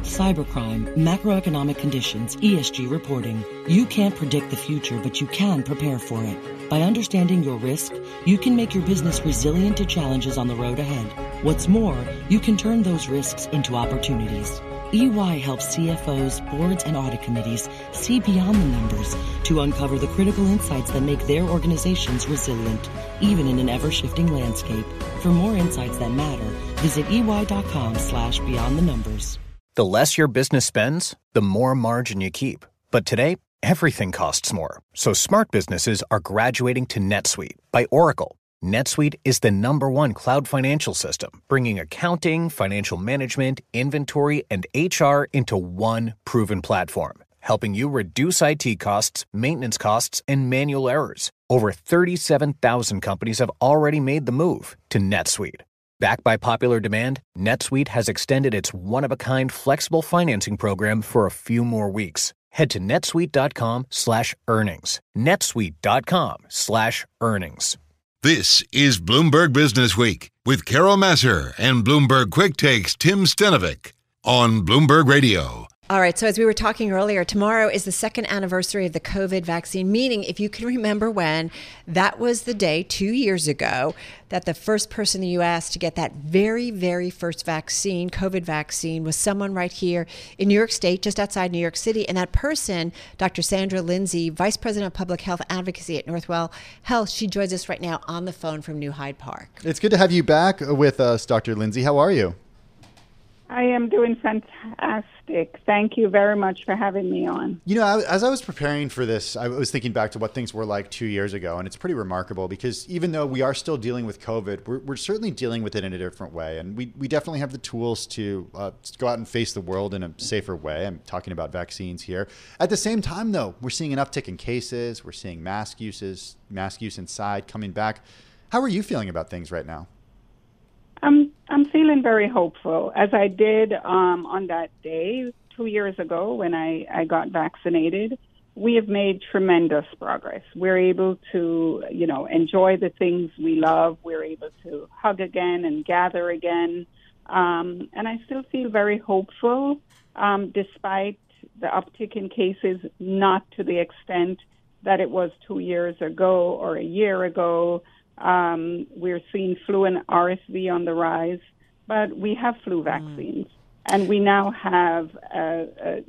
cybercrime, macroeconomic conditions, ESG reporting. You can't predict the future, but you can prepare for it. By understanding your risk, you can make your business resilient to challenges on the road ahead. What's more, you can turn those risks into opportunities. EY helps CFOs, boards, and audit committees see beyond the numbers to uncover the critical insights that make their organizations resilient, even in an ever-shifting landscape. For more insights that matter, visit ey.com/beyond the numbers. The less your business spends, the more margin you keep. But today, everything costs more. So smart businesses are graduating to NetSuite by Oracle. NetSuite is the #1 cloud financial system, bringing accounting, financial management, inventory, and HR into one proven platform, helping you reduce IT costs, maintenance costs, and manual errors. Over 37,000 companies have already made the move to NetSuite. Backed by popular demand, NetSuite has extended its one-of-a-kind flexible financing program for a few more weeks. Head to netsuite.com/earnings. netsuite.com/earnings. This is Bloomberg Business Week with Carol Massar and Bloomberg Quick Takes Tim Stenovic on Bloomberg Radio. All right, so as we were talking earlier, tomorrow is the second anniversary of the COVID vaccine, meaning if you can remember when, that was the day 2 years ago that the first person in the U.S. to get that very, very first vaccine, COVID vaccine, was someone right here in New York State, just outside New York City. And that person, Dr. Sandra Lindsay, Vice President of Public Health Advocacy at Northwell Health, she joins us right now on the phone from New Hyde Park. It's good to have you back with us, Dr. Lindsay. How are you? I am doing fantastic. Thank you very much for having me on. You know, as I was preparing for this, I was thinking back to what things were like 2 years ago, and it's pretty remarkable because even though we are still dealing with COVID, we're certainly dealing with it in a different way, and we definitely have the tools to go out and face the world in a safer way. I'm talking about vaccines here. At the same time, though, we're seeing an uptick in cases. We're seeing mask use inside coming back. How are you feeling about things right now? I'm feeling very hopeful, as I did on that day 2 years ago when I got vaccinated. We have made tremendous progress. We're able to, enjoy the things we love. We're able to hug again and gather again. And I still feel very hopeful, despite the uptick in cases, not to the extent that it was 2 years ago or a year ago. We're seeing flu and RSV on the rise, but we have flu vaccines, and we now have a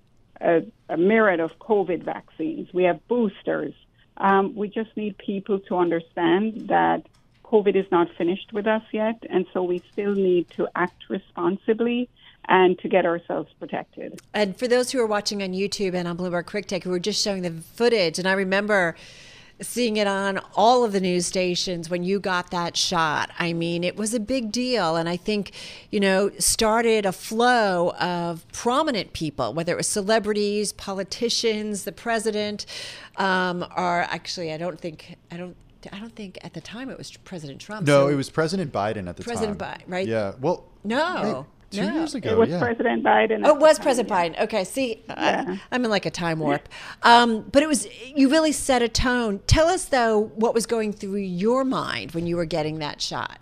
myriad of COVID vaccines. We have boosters. We just need people to understand that COVID is not finished with us yet, and so we still need to act responsibly and to get ourselves protected. And for those who are watching on YouTube and on Bloomberg Quick Take, who were just showing the footage, and I remember seeing it on all of the news stations when you got that shot. I mean, it was a big deal. And I think, started a flow of prominent people, whether it was celebrities, politicians, the president, or actually, I don't think at the time it was President Trump. No, it was President Biden at the time. President Biden, right? Yeah. Well, no. 2 years ago, it was President Biden. Oh, it was President Biden. Okay, see, yeah. I'm in like a time warp. But you really set a tone. Tell us, though, what was going through your mind when you were getting that shot.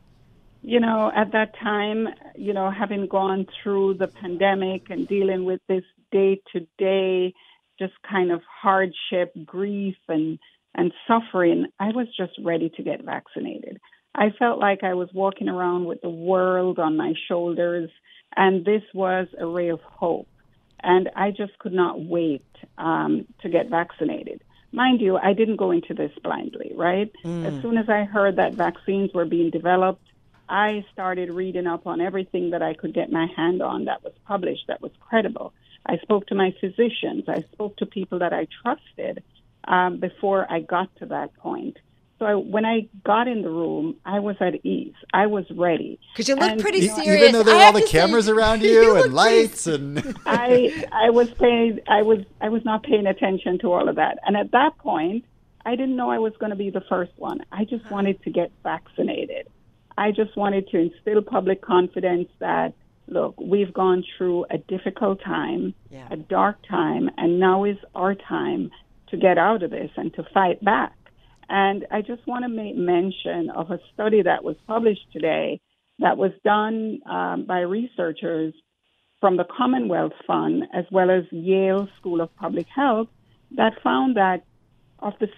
At that time, having gone through the pandemic and dealing with this day-to-day just kind of hardship, grief, and suffering, I was just ready to get vaccinated. I felt like I was walking around with the world on my shoulders, and this was a ray of hope. And I just could not wait to get vaccinated. Mind you, I didn't go into this blindly, right? As soon as I heard that vaccines were being developed, I started reading up on everything that I could get my hand on that was published, that was credible. I spoke to my physicians. I spoke to people that I trusted before I got to that point. So when I got in the room, I was at ease. I was ready. Because you look pretty serious. Even though there were all the cameras around you and lights and I was not paying attention to all of that. And at that point, I didn't know I was going to be the first one. I just wanted to get vaccinated. I just wanted to instill public confidence that, look, we've gone through a difficult time, a dark time, and now is our time to get out of this and to fight back. And I just want to make mention of a study that was published today that was done by researchers from the Commonwealth Fund as well as Yale School of Public Health that found that of the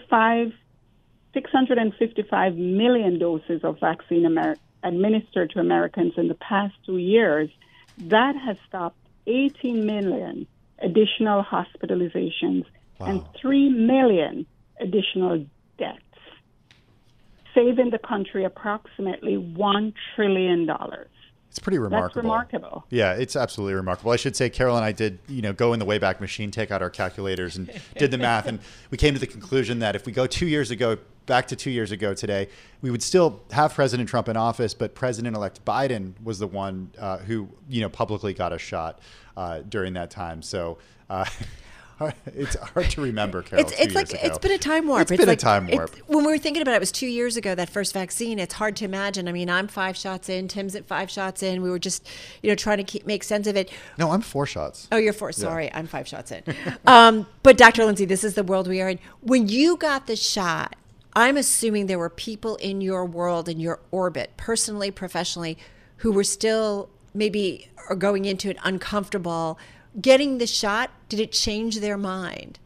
655 million doses of vaccine administered to Americans in the past 2 years, that has stopped 18 million additional hospitalizations and 3 million additional deaths, saving the country approximately $1 trillion. It's pretty remarkable. That's remarkable. Yeah, it's absolutely remarkable. I should say Carol and I did, go in the Wayback Machine, take out our calculators and did the math. And we came to the conclusion that if we go 2 years ago, back to 2 years ago today, we would still have President Trump in office, but President-elect Biden was the one who, publicly got a shot during that time. So it's hard to remember, Carol. It's been a time warp. It's been a time warp. When we were thinking about it, it was 2 years ago, that first vaccine. It's hard to imagine. I mean, I'm 5 shots in. Tim's at 5 shots in. We were just, trying to make sense of it. No, I'm 4 shots. Oh, you're 4. Sorry, I'm 5 shots in. But Dr. Lindsay, this is the world we are in. When you got the shot, I'm assuming there were people in your world, in your orbit, personally, professionally, who were still maybe are going into it uncomfortable. Getting the shot, did it change their mind?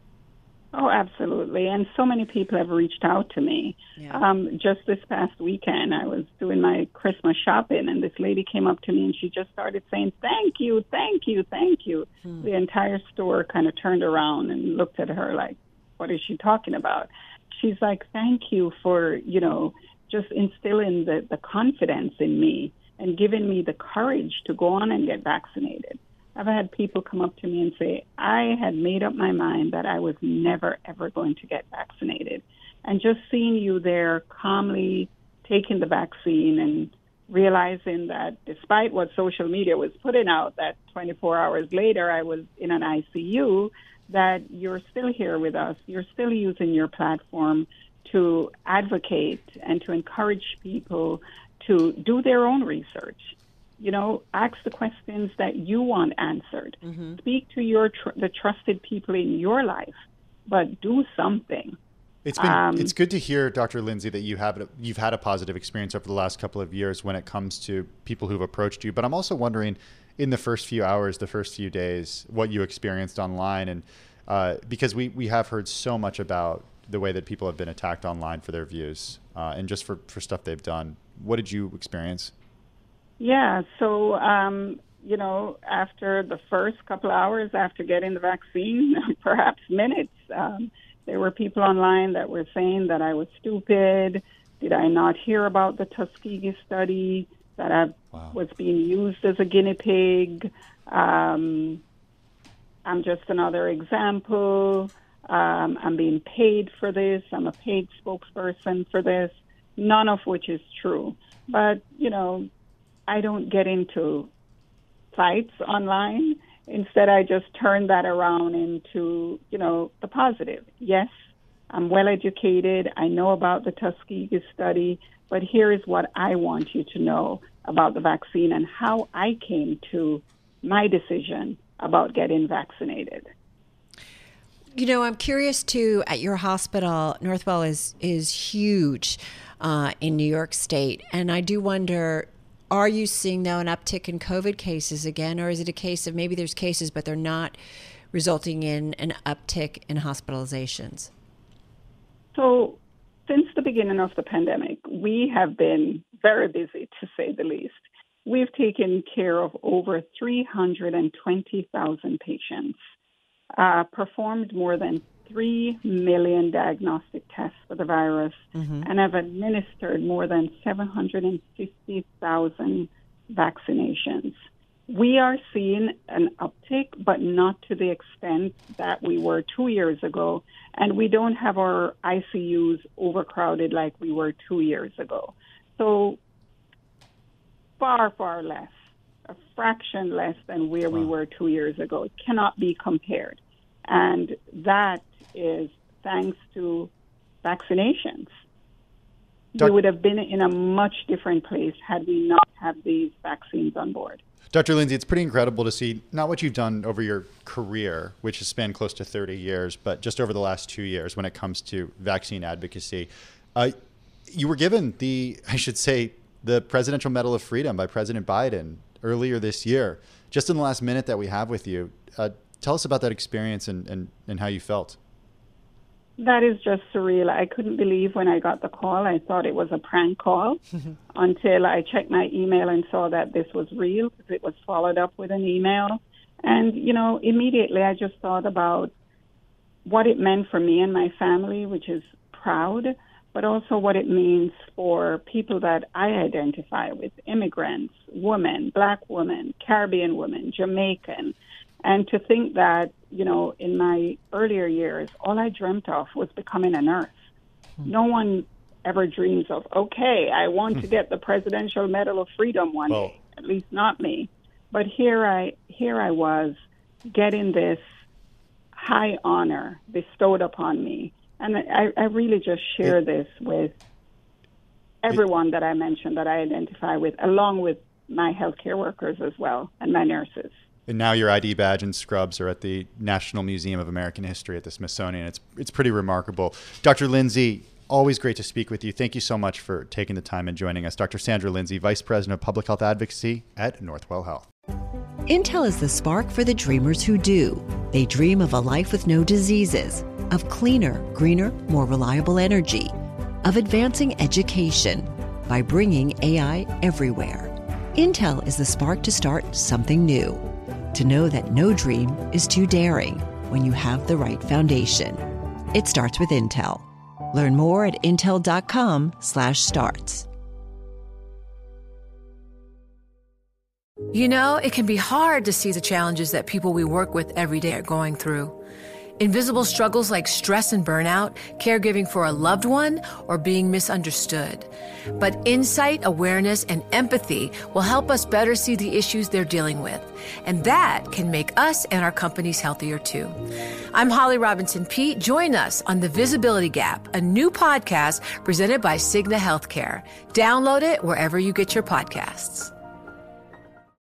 Oh, absolutely. And so many people have reached out to me. Yeah. Just this past weekend, I was doing my Christmas shopping, and this lady came up to me, and she just started saying, thank you, thank you, thank you. The entire store kind of turned around and looked at her like, what is she talking about? She's like, thank you for, just instilling the confidence in me and giving me the courage to go on and get vaccinated. I've had people come up to me and say, I had made up my mind that I was never, ever going to get vaccinated. And just seeing you there calmly taking the vaccine and realizing that despite what social media was putting out, that 24 hours later I was in an ICU, that you're still here with us. You're still using your platform to advocate and to encourage people to do their own research. Ask the questions that you want answered. Mm-hmm. Speak to the trusted people in your life, but do something. It's good to hear, Dr. Lindsay, that you've had a positive experience over the last couple of years when it comes to people who've approached you. But I'm also wondering, in the first few hours, the first few days, what you experienced online, and because we have heard so much about the way that people have been attacked online for their views and just for stuff they've done. What did you experience? Yeah, so, after the first couple hours after getting the vaccine, perhaps minutes, there were people online that were saying that I was stupid. Did I not hear about the Tuskegee study, that I was being used as a guinea pig? I'm just another example. I'm being paid for this. I'm a paid spokesperson for this, none of which is true. But, I don't get into fights online. Instead, I just turn that around into, the positive. Yes, I'm well educated. I know about the Tuskegee study, but here is what I want you to know about the vaccine and how I came to my decision about getting vaccinated. I'm curious too, at your hospital, Northwell is huge in New York State. And I do wonder, are you seeing now an uptick in COVID cases again, or is it a case of maybe there's cases, but they're not resulting in an uptick in hospitalizations? So since the beginning of the pandemic, we have been very busy, to say the least. We've taken care of over 320,000 patients, performed more than 3 million diagnostic tests for the virus, and have administered more than 750,000 vaccinations. We are seeing an uptick, but not to the extent that we were 2 years ago, and we don't have our ICUs overcrowded like we were 2 years ago. So far, far less, a fraction less than where we were 2 years ago. It cannot be compared. And that is thanks to vaccinations. We would have been in a much different place had we not had these vaccines on board. Dr. Lindsay, it's pretty incredible to see not what you've done over your career, which has spanned close to 30 years, but just over the last 2 years when it comes to vaccine advocacy. You were given the Presidential Medal of Freedom by President Biden earlier this year. Just in the last minute that we have with you, tell us about that experience and how you felt. That is just surreal. I couldn't believe when I got the call. I thought it was a prank call until I checked my email and saw that this was real, because it was followed up with an email. And, immediately I just thought about what it meant for me and my family, which is proud, but also what it means for people that I identify with, immigrants, women, Black women, Caribbean women, Jamaican. And to think that, in my earlier years, all I dreamt of was becoming a nurse. No one ever dreams of, okay, I want to get the Presidential Medal of Freedom one day, at least not me. But here I was getting this high honor bestowed upon me. And I really just share this with everyone that I mentioned that I identify with, along with my healthcare workers as well, and my nurses. And now your ID badge and scrubs are at the National Museum of American History at the Smithsonian. It's pretty remarkable. Dr. Lindsay, always great to speak with you. Thank you so much for taking the time and joining us. Dr. Sandra Lindsay, Vice President of Public Health Advocacy at Northwell Health. Intel is the spark for the dreamers who do. They dream of a life with no diseases, of cleaner, greener, more reliable energy, of advancing education by bringing AI everywhere. Intel is the spark to start something new. To know that no dream is too daring when you have the right foundation. It starts with Intel. Learn more at intel.com/starts. It can be hard to see the challenges that people we work with every day are going through. Invisible struggles like stress and burnout, caregiving for a loved one, or being misunderstood. But insight, awareness, and empathy will help us better see the issues they're dealing with. And that can make us and our companies healthier too. I'm Holly Robinson Peete. Join us on The Visibility Gap, a new podcast presented by Cigna Healthcare. Download it wherever you get your podcasts.